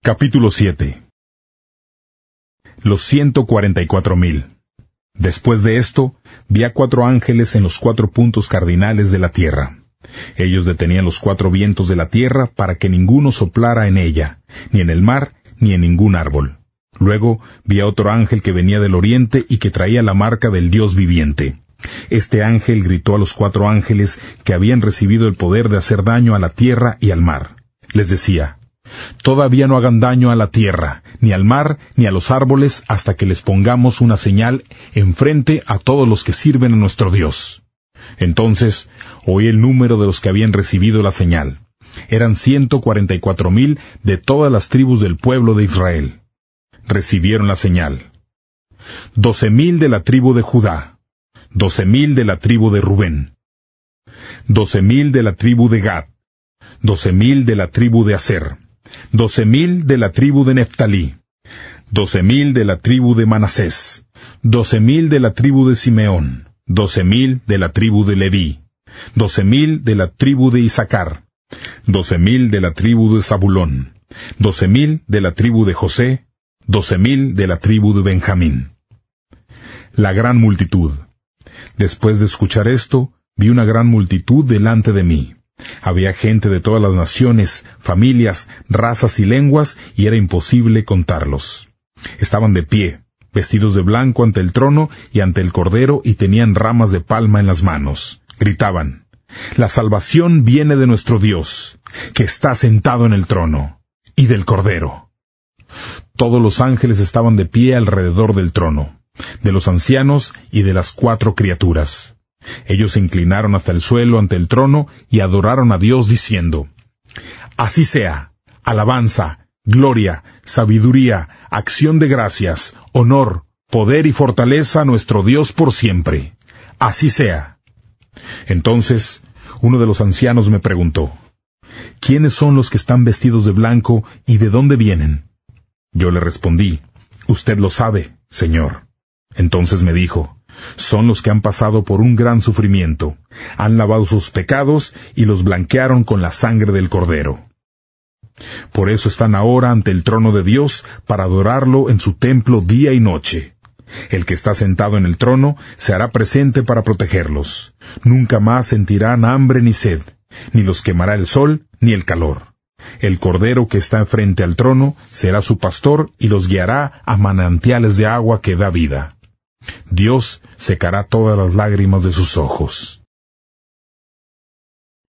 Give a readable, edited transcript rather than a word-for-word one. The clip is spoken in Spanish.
Capítulo 7. Los 144,000. Después de esto, vi a 4 ángeles en los 4 puntos cardinales de la tierra. Ellos detenían los 4 vientos de la tierra para que ninguno soplara en ella, ni en el mar, ni en ningún árbol. Luego vi a otro ángel que venía del oriente y que traía la marca del Dios viviente. Este ángel gritó a los 4 ángeles que habían recibido el poder de hacer daño a la tierra y al mar. Les decía: todavía no hagan daño a la tierra, ni al mar, ni a los árboles, hasta que les pongamos una señal enfrente a todos los que sirven a nuestro Dios. Entonces oí el número de los que habían recibido la señal. Eran 144,000 de todas las tribus del pueblo de Israel. Recibieron la señal. 12,000 de la tribu de Judá, 12,000 de la tribu de Rubén, 12,000 de la tribu de Gad, 12,000 de la tribu de Aser, 12,000 de la tribu de Neftalí, 12,000 de la tribu de Manasés, 12,000 de la tribu de Simeón, 12,000 de la tribu de Leví, 12,000 de la tribu de Isaacar, 12,000 de la tribu de Zabulón, 12,000 de la tribu de José, 12,000 de la tribu de Benjamín. La gran multitud. Después de escuchar esto, vi una gran multitud delante de mí. Había gente de todas las naciones, familias, razas y lenguas, y era imposible contarlos. Estaban de pie, vestidos de blanco ante el trono y ante el Cordero, y tenían ramas de palma en las manos. Gritaban: la salvación viene de nuestro Dios, que está sentado en el trono, y del Cordero. Todos los ángeles estaban de pie alrededor del trono, de los ancianos y de las 4 criaturas. Ellos se inclinaron hasta el suelo ante el trono y adoraron a Dios diciendo: así sea, alabanza, gloria, sabiduría, acción de gracias, honor, poder y fortaleza a nuestro Dios por siempre. Así sea. Entonces, uno de los ancianos me preguntó: ¿quiénes son los que están vestidos de blanco y de dónde vienen? Yo le respondí: usted lo sabe, Señor. Entonces me dijo: son los que han pasado por un gran sufrimiento, han lavado sus pecados y los blanquearon con la sangre del Cordero. Por eso están ahora ante el trono de Dios para adorarlo en su templo día y noche. El que está sentado en el trono se hará presente para protegerlos. Nunca más sentirán hambre ni sed, ni los quemará el sol ni el calor. El Cordero que está frente al trono será su pastor y los guiará a manantiales de agua que da vida. Dios secará todas las lágrimas de sus ojos.